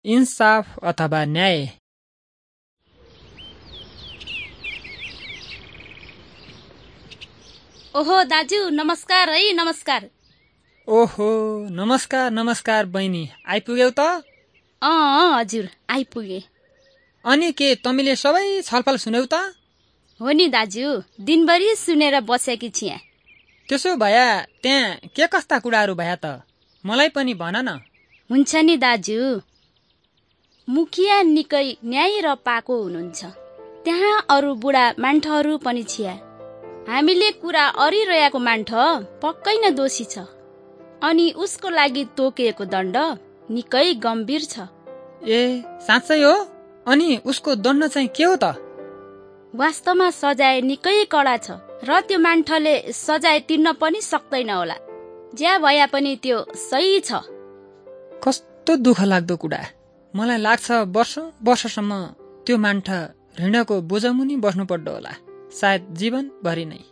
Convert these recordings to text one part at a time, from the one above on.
इन्साफ अथवा न्याय। ओहो दाजु नमस्कार है। नमस्कार। ओहो नमस्कार नमस्कार बहिनी, आइपुग्यौ त? हजुर आइपुगे। अनि के तमीले सबै छलफल सुन्यौ त? हो नि दाजु, दिनभरि सुनेर बसेकी छिया। त्यसो भए त्यहाँ के कस्ता कुराहरू भए त? मलाई पनि भन न। हुन्छ नि दाजु, मुखिया निकै न्याय र पाको हुनुहुन्छ। त्यहाँ अरू बुढा मान्छेहरू पनि छिया। हामीले कुरा अरिरहेको मान्छे पक्कै न दोषी छ, अनि उसको लागि तोकिएको दण्ड निकै गम्भीर छ। ए साँच्चै हो? अनि उसको दण्ड चाहिँ के हो त? वास्तवमा सजाय निकै कडा छ र त्यो मान्छेले सजाय तिर्न पनि सक्दैन होला। ज्या भए पनि त्यो सही छ। कस्तो दुःख लाग्दो कुरा। मलाई लाग्छ वर्षसम्म त्यो मान्छे ऋणको बोझमुनि बस्नु पर्दो होला, सायद जीवनभरि नै।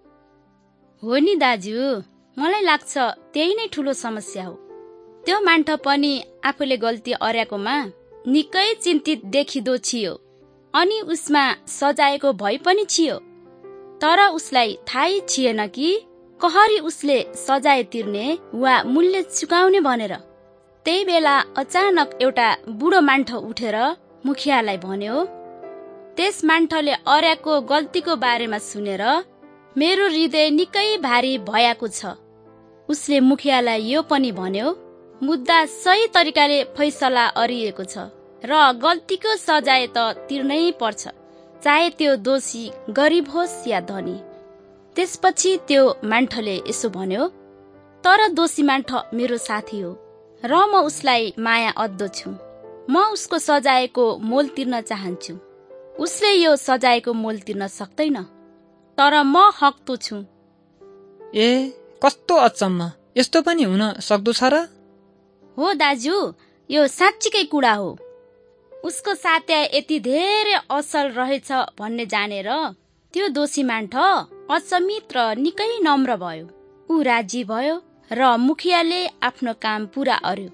हो नि दाजु, मलाई लाग्छ त्यही नै ठुलो समस्या हो। त्यो मान्छे पनि आफूले गल्ती अर्याकोमा निकै चिन्तित देखिदो छियो, अनि उसमा सजायको भय पनि छियो। तर उसलाई थाहै छिएन कि कहरी उसले सजाय तिर्ने वा मूल्य चुकाउने भनेर। त्यही बेला अचानक एउटा बुढो मान्छे उठेर मुखियालाई भन्यो। त्यस मान्छेले अर्याको गल्तीको बारेमा सुनेर मेरो हृदय निकै भारी भएको छ। उसले मुखियालाई यो पनि भन्यो, मुद्दा सही तरिकाले फैसला अरिएको छ र गल्तीको सजाय त तिर्नै पर्छ, चाहे त्यो दोषी गरिब होस् या धनी। त्यसपछि त्यो मान्छेले यसो भन्यो, तर दोषी मान्छे मेरो साथी हो र म उसलाई माया अद्दो छु। म उसको सजायको मोल तिर्न चाहन्छु। उसले यो सजायको मोल तिर्न सक्दैन, तर म हक्तो छु। ए कस्तो अचम्म, यस्तो पनि हुन सक्दो छ र? हो दाजु, यो साँच्चीकै कुरा हो। उसको साथ्या यति धेरै असल रहेछ भन्ने जानेर त्यो दोषी मान्छे अचम्मित र निकै नम्र भयो। ऊ राजी भयो र मुखियाले आफ्नो काम पूरा अर्यो।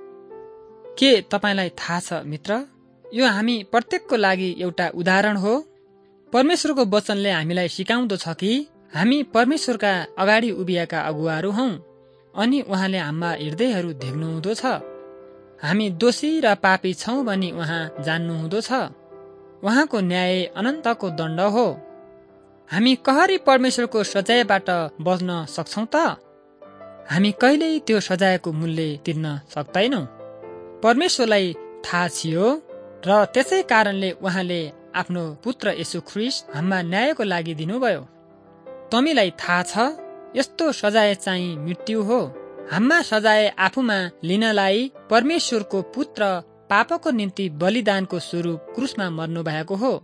के तपाईलाई थाहा छ मित्र, यो हामी प्रत्येकको लागि एउटा उदाहरण हो। परमेश्वरको वचनले हामीलाई सिकाउँदो छ कि हामी परमेश्वरका अगाडि उभिएका अगुवाहरू हौं, अनि उहाँले हाम्रा हृदयहरू देख्नुहुँदो छ। हामी दोषी र पापी छौं भनी उहाँ जान्नुहुँदो छ। उहाँको न्याय अनन्तको दण्ड हो। हामी कहरी परमेश्वरको सजायबाट बच्न सक्छौं त? हामी कहिल्यै त्यो सजायको मूल्य तिर्न सक्दैनौं। परमेश्वरलाई थाहा थियो र त्यसै कारणले उहाँले आफ्नो पुत्र येशू ख्रीष्ट हाम्रा न्यायको लागि दिनुभयो। तमीलाई थाहा छ, यस्तो सजाय चाहिँ मृत्यु हो। हाम्रा सजाय आफूमा लिनलाई परमेश्वरको पुत्र पापको निम्ति बलिदानको स्वरूप क्रुसमा मर्नु भएको हो।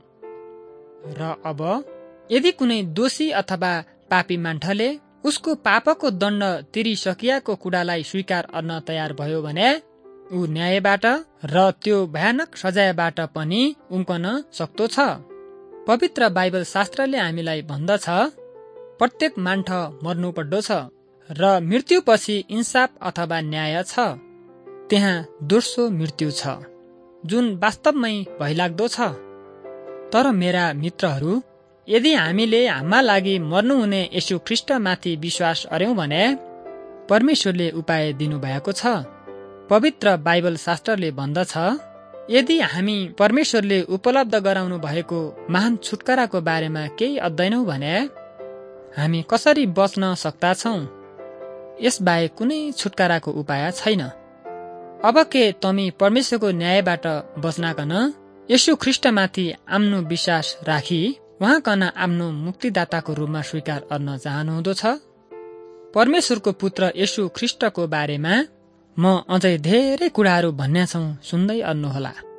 र अब यदि कुनै दोषी अथवा पापी मान्छेले उसको पापको दण्ड तिरिसकिएको कुरालाई स्वीकार गर्न तयार भयो भने ऊ न्यायबाट र त्यो भयानक सजायबाट पनि उम्कन सक्दो छ। पवित्र बाइबल शास्त्रले हामीलाई भन्दछ, प्रत्येक मान्छे मर्नु पर्दो छ र मृत्युपछि इन्साफ अथवा न्याय छ। त्यहाँ दोस्रो मृत्यु छ, जुन वास्तवमै भयलाग्दो छ। तर मेरा मित्रहरू, यदि हामीले हाम्रा लागि मर्नुहुने येशू ख्रीष्टमाथि विश्वास अर्यौं भने परमेश्वरले उपाय दिनुभएको छ। पवित्र बाइबल शास्त्रले भन्दछ, यदि हामी परमेश्वरले उपलब्ध गराउनु भएको महान छुटकाराको बारेमा केही अध्ययनौं भने हामी कसरी बच्न सक्दा छौं? यसबाहेक कुनै छुटकाराको उपाय छैन। अब के तमी परमेश्वरको न्यायबाट बच्नकन येशू ख्रीष्टमाथि आफ्नो विश्वास राखी उहाँकन आफ्नो मुक्तिदाताको रूपमा स्वीकार गर्न चाहनुहुँदो छ? परमेश्वरको पुत्र येशू ख्रीष्टको बारेमा म अझै धेरै कुराहरू भन्ने छौं, सुन्दै अन्नुहोला।